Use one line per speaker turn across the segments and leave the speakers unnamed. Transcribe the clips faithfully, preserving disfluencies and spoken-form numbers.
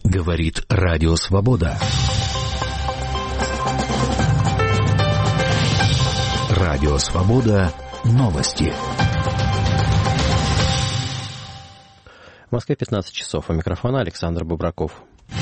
Говорит Радио Свобода. Радио Свобода. Новости.
В Москве пятнадцать часов. У микрофона Александр Бубраков.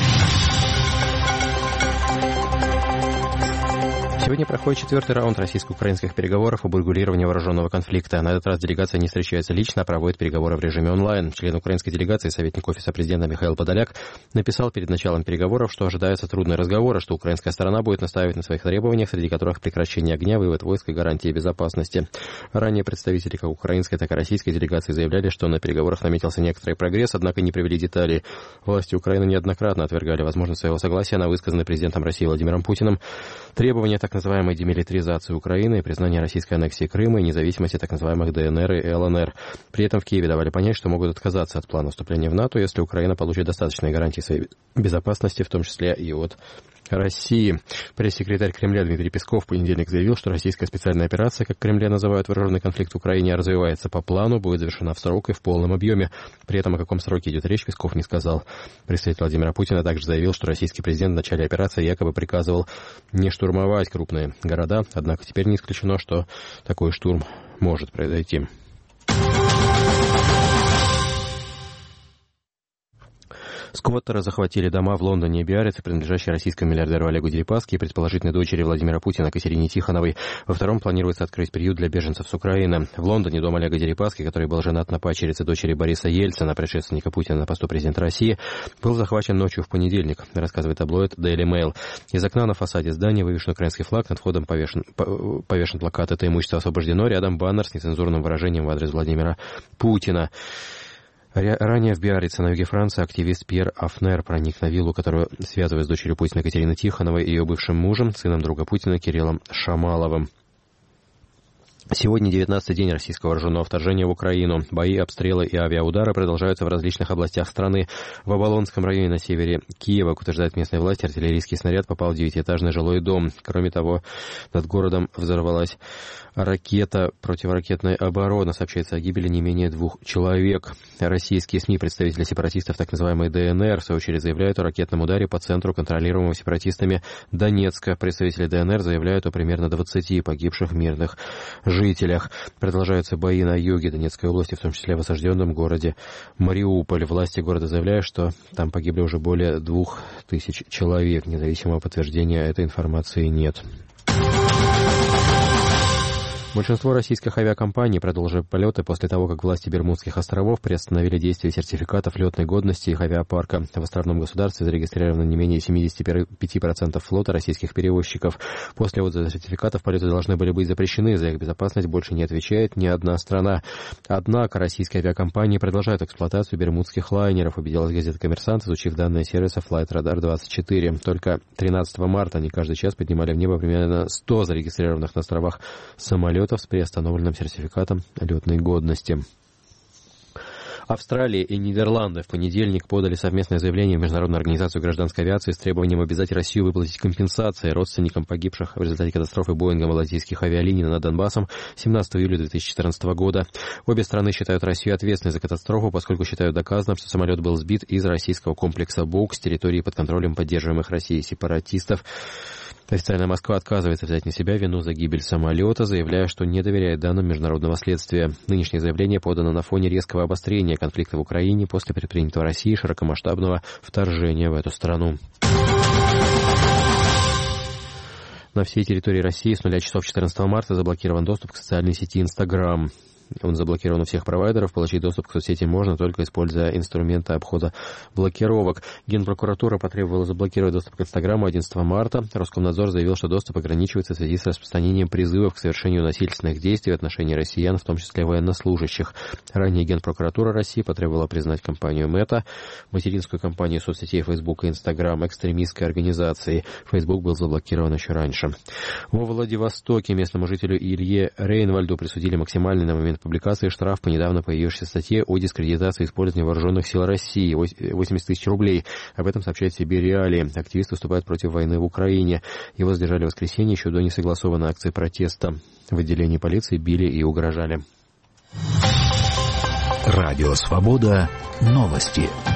Сегодня проходит четвертый раунд российско-украинских переговоров об урегулировании вооруженного конфликта. На этот раз делегация не встречается лично, а проводит переговоры в режиме онлайн. Член украинской делегации, советник Офиса президента Михаил Подоляк, написал перед началом переговоров, что ожидаются трудные разговоры, что украинская сторона будет настаивать на своих требованиях, среди которых прекращение огня, вывод войск и гарантии безопасности. Ранее представители как украинской, так и российской делегации заявляли, что на переговорах наметился некоторый прогресс, однако не привели деталей. Власти Украины неоднократно отвергали возможность своего согласия на высказанные президентом России Владимиром Путиным требования так называемой демилитаризации Украины, признания российской аннексии Крыма и независимости так называемых ДНР и ЛНР. При этом в Киеве давали понять, что могут отказаться от плана вступления в НАТО, если Украина получит достаточные гарантии своей безопасности, в том числе и от России. Пресс-секретарь Кремля Дмитрий Песков в понедельник заявил, что российская специальная операция, как Кремля называют вооруженный конфликт в Украине, развивается по плану, будет завершена в срок и в полном объеме. При этом о каком сроке идет речь, Песков не сказал. Представитель Владимира Путина также заявил, что российский президент в начале операции якобы приказывал не штурмовать крупные города, однако теперь не исключено, что такой штурм может произойти. Сквоттеры захватили дома в Лондоне и Биаррице, принадлежащие российскому миллиардеру Олегу Дерипаски и предположительной дочери Владимира Путина Катерине Тихоновой. Во втором планируется открыть приют для беженцев с Украины. В Лондоне дом Олега Дерипаски, который был женат на падчерице дочери Бориса Ельцина, предшественника Путина на посту президента России, был захвачен ночью в понедельник, рассказывает таблоид Daily Mail. Из окна на фасаде здания вывешен украинский флаг, над входом повешен, повешен плакат «Это имущество освобождено», рядом баннер с нецензурным выражением в адрес Владимира Путина. Ранее в Биаррице на юге Франции активист Пьер Афнер проник на виллу, которую связывает с дочерью Путина Катериной Тихоновой и ее бывшим мужем, сыном друга Путина Кириллом Шамаловым. Сегодня девятнадцатый день российского вооруженного вторжения в Украину. Бои, обстрелы и авиаудары продолжаются в различных областях страны. В Оболонском районе на севере Киева, как утверждают местные власти, артиллерийский снаряд попал в девятиэтажный жилой дом. Кроме того, над городом взорвалась ракета противоракетной обороны. Сообщается о гибели не менее двух человек. Российские СМИ, представители сепаратистов так называемой ДНР, в свою очередь заявляют о ракетном ударе по центру, контролируемого сепаратистами Донецка. Представители ДНР заявляют о примерно двадцати погибших мирных жителях. Продолжаются бои на юге Донецкой области, в том числе в осажденном городе Мариуполь. Власти города заявляют, что там погибли уже более двух тысяч человек. Независимого подтверждения этой информации нет. Большинство российских авиакомпаний продолжили полеты после того, как власти Бермудских островов приостановили действие сертификатов летной годности их авиапарка. В островном государстве зарегистрировано не менее семьдесят пять процентов флота российских перевозчиков. После отзыва сертификатов полеты должны были быть запрещены. За их безопасность больше не отвечает ни одна страна. Однако российские авиакомпании продолжают эксплуатацию бермудских лайнеров, убедилась газета «Коммерсант», изучив данные сервиса Flightradar двадцать четыре. Только тринадцатого марта они каждый час поднимали в небо примерно сто зарегистрированных на островах самолетов с приостановленным сертификатом летной годности. Австралия и Нидерланды в понедельник подали совместное заявление в Международную организацию гражданской авиации с требованием обязать Россию выплатить компенсации родственникам погибших в результате катастрофы Боинга малазийских авиалиний над Донбассом семнадцатого июля две тысячи четырнадцатого года. Обе страны считают Россию ответственной за катастрофу, поскольку считают доказанным, что самолет был сбит из российского комплекса «Боук» с территории под контролем поддерживаемых Россией сепаратистов. Официальная Москва отказывается взять на себя вину за гибель самолета, заявляя, что не доверяет данным международного следствия. Нынешнее заявление подано на фоне резкого обострения конфликта в Украине после предпринятого Россией широкомасштабного вторжения в эту страну. На всей территории России с нуля часов четырнадцатого марта заблокирован доступ к социальной сети Инстаграм. Он заблокирован у всех провайдеров. Получить доступ к соцсети можно, только используя инструменты обхода блокировок. Генпрокуратура потребовала заблокировать доступ к Инстаграму одиннадцатого марта. Роскомнадзор заявил, что доступ ограничивается в связи с распространением призывов к совершению насильственных действий в отношении россиян, в том числе военнослужащих. Ранее Генпрокуратура России потребовала признать компанию Мета, материнскую компанию соцсетей Facebook и Instagram, экстремистской организацией. Facebook был заблокирован еще раньше. Во Владивостоке местному жителю Илье Рейнвальду присудили максимальный на момент публикации штраф по недавно появившейся статье о дискредитации использования вооруженных сил России — восемьдесят тысяч рублей. Об этом сообщает себе Реалии. Активист выступает против войны в Украине. Его задержали в воскресенье еще до несогласованной акции протеста. В отделении полиции били и угрожали.
Радио «Свобода». Новости.